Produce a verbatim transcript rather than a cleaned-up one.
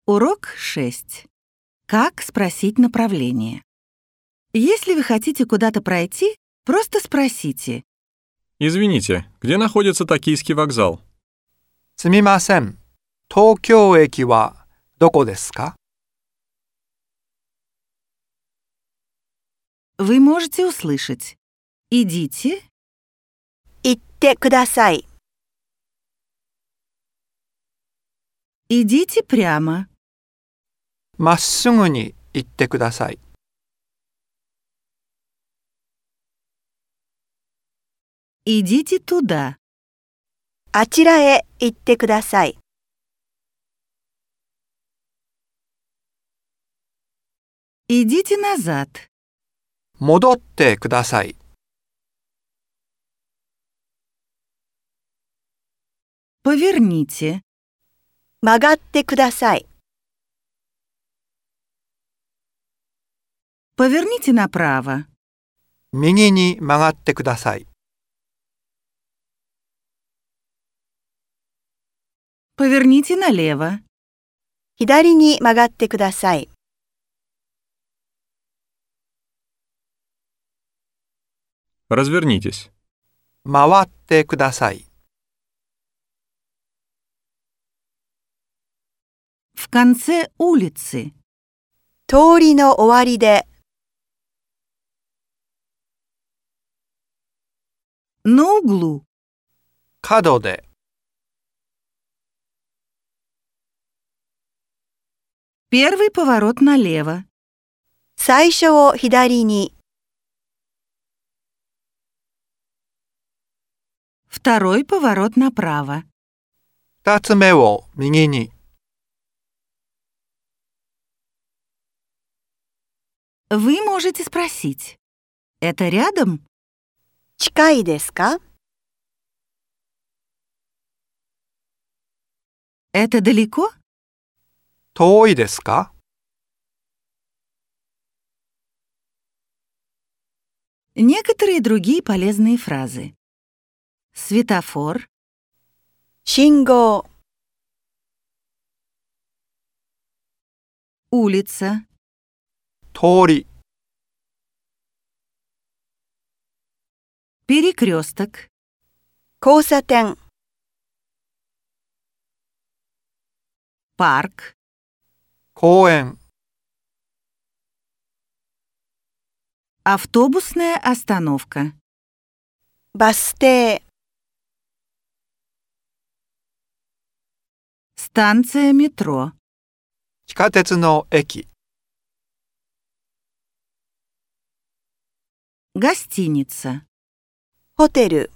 Урок шесть. Как спросить направление? Если вы хотите куда-то пройти, просто спросите. Извините, где находится Токийский вокзал? すみません。東京駅はどこですか? Вы можете услышать. Идите. 行ってください。 Идите прямо. まっすぐに行ってください。 Идите туда. あちらへ行ってください。 Идите назад. 戻ってください。 Поверните. 曲がってください。 Поверните направо. 右に曲がってください。 Поверните налево. 左に曲がってください。 Развернитесь. 回ってください。 В конце улицы. 通りの終わりで。 На углу. 角で。 Первый поворот налево. 最初を左に。 Второй поворот направо. 二つ目を右に。 Вы можете спросить. Это рядом? 近いですか? Это далеко? 遠いですか? Некоторые другие полезные фразы. Светофор. 信号。 Улица. 通り。 Перекресток. 交差点。 Парк. 公園。 Автобусная остановка. バス停。 Станция метро. 地下鉄の駅。 Гостиница. ホテル。